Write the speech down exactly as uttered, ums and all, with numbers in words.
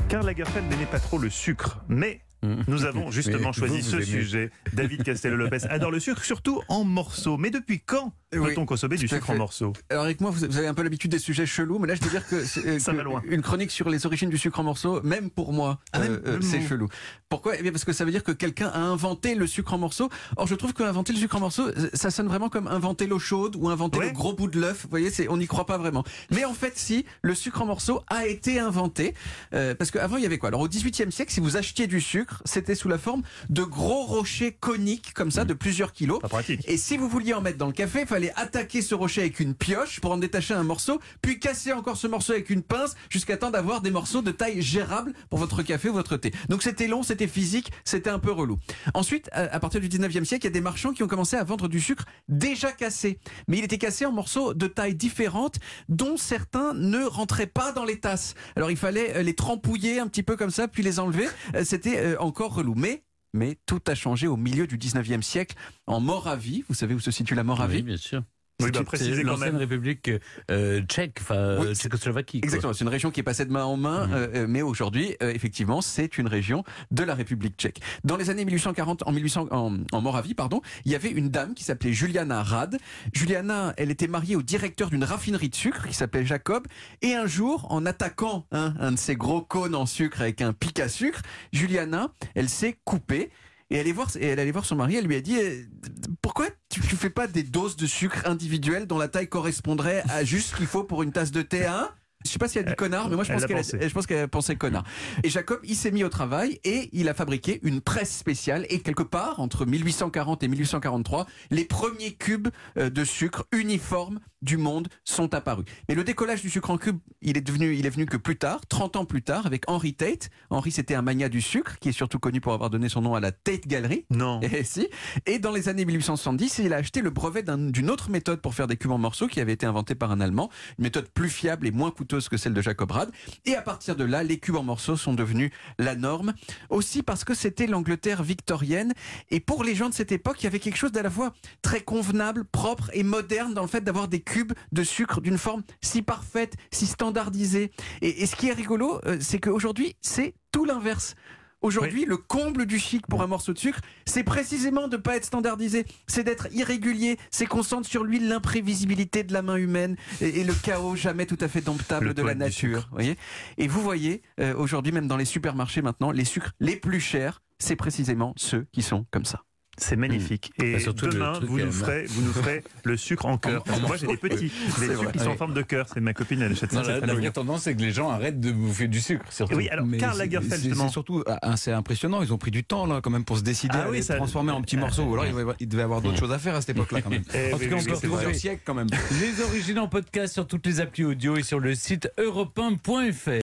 Karl Lagerfeld n'aimait pas trop le sucre, mais nous avons justement choisi vous, ce vous sujet. David Castello-Lopez adore le sucre, surtout en morceaux. Mais depuis quand Oui, peut-on consommer du tout à sucre en fait. morceaux? Alors avec moi, vous vous avez un peu l'habitude des sujets chelous, mais là je peux dire que, c'est- Ça que va loin. une chronique sur les origines du sucre en morceaux, même pour moi, Ah, même- euh, euh, même c'est vous. chelou. Pourquoi? Eh bien parce que ça veut dire que quelqu'un a inventé le sucre en morceaux. Or je trouve qu'inventer le sucre en morceaux, ça sonne vraiment comme inventer l'eau chaude ou inventer Ouais. le gros bout de l'œuf. Vous voyez, c'est, on n'y croit pas vraiment. Mais en fait, si, le sucre en morceaux a été inventé, euh, parce qu'avant il y avait quoi? Alors au dix-huitième siècle, si vous achetiez du sucre, c'était sous la forme de gros rochers coniques comme ça, de plusieurs kilos. Pas pratique. Et si vous vouliez en mettre dans le café, il fallait attaquer ce rocher avec une pioche pour en détacher un morceau, puis casser encore ce morceau avec une pince jusqu'à temps d'avoir des morceaux de taille gérable pour votre café ou votre thé. Donc c'était long, c'était physique, c'était un peu relou. Ensuite, à à partir du dix-neuvième siècle, il y a des marchands qui ont commencé à vendre du sucre déjà cassé. Mais il était cassé en morceaux de taille différente dont certains ne rentraient pas dans les tasses. Alors il fallait euh, les trempouiller un petit peu comme ça, puis les enlever. Euh, C'était euh, encore relou. Mais mais tout a changé au milieu du dix-neuvième siècle en Moravie. Vous savez où se situe la Moravie? Oui, bien sûr. Oui, bah, C'est précisez quand l'ancienne même. République euh, tchèque, enfin Oui, euh, c'est- Tchécoslovaquie. quoi. Exactement, c'est une région qui est passée de main en main, Mhm. euh, euh, mais aujourd'hui, euh, effectivement, c'est une région de la République tchèque. Dans les années mille huit cent quarante, en, mille huit cents, en, en Moravie, pardon, il y avait une dame qui s'appelait Juliana Rad. Juliana, elle était mariée au directeur d'une raffinerie de sucre qui s'appelait Jacob, et un jour, en attaquant hein, un de ces gros cônes en sucre avec un pic à sucre, Juliana, elle s'est coupée. Et elle, allait voir, et elle allait voir son mari, elle lui a dit eh, pourquoi tu, tu fais pas des doses de sucre individuelles dont la taille correspondrait à juste ce qu'il faut pour une tasse de thé, hein? Je sais pas si elle a dit connard, mais moi je elle pense l'a qu'elle a, pensé. je pense qu'elle a pensé connard. Et Jacob, il s'est mis au travail et il a fabriqué une presse spéciale. Et quelque part, entre mille huit cent quarante et mille huit cent quarante-trois, les premiers cubes euh, de sucre uniformes du monde sont apparus. Mais le décollage du sucre en cube, il est devenu, il est venu que plus tard, trente ans plus tard, avec Henry Tate. Henry, c'était un magnat du sucre, qui est surtout connu pour avoir donné son nom à la Tate Gallery. Non. Et si. Et dans les années mille huit cent soixante-dix, il a acheté le brevet d'un- d'une autre méthode pour faire des cubes en morceaux qui avait été inventée par un Allemand. Une méthode plus fiable et moins coûteuse que celle de Jacob Rad. Et à partir de là, les cubes en morceaux sont devenus la norme. Aussi parce que c'était l'Angleterre victorienne. Et pour les gens de cette époque, il y avait quelque chose d'à la fois très convenable, propre et moderne dans le fait d'avoir des cubes de sucre d'une forme si parfaite, si standardisée. Et, et ce qui est rigolo, euh, c'est qu'aujourd'hui, c'est tout l'inverse. Aujourd'hui, le comble du chic pour un morceau de sucre, c'est précisément de ne pas être standardisé, c'est d'être irrégulier, c'est qu'on sente sur lui l'imprévisibilité de la main humaine et, et le chaos jamais tout à fait domptable Le de la poète du nature. sucre. Voyez, et vous voyez, euh, aujourd'hui, même dans les supermarchés maintenant, les sucres les plus chers, c'est précisément ceux qui sont comme ça. C'est magnifique. Et Bah, surtout le demain, truc, vous euh, nous, ferez, vous nous ferez le sucre en cœur. Parce que moi, j'ai des petits. C'est Des vrai. sucres qui sont en Oui. forme de cœur. C'est ma copine, elle achète ça. Non, c'est la, très la vraie mignon. tendance, c'est que les gens arrêtent de bouffer du sucre, surtout. Oui, alors, Mais Karl c'est- Lagerfeld, c'est- justement. C'est surtout assez impressionnant. Ils ont pris du temps là, quand même, pour se décider Ah à oui, les ça- transformer en petits morceaux. Ou alors il devait, il devait avoir d'autres choses à faire à cette époque-là, quand même. Eh En oui, tout cas, oui, on oui, peut c'est vrai. retrouver Plusieurs siècles, quand même. les origines en podcast sur toutes les applis audio et sur le site europe un point f r.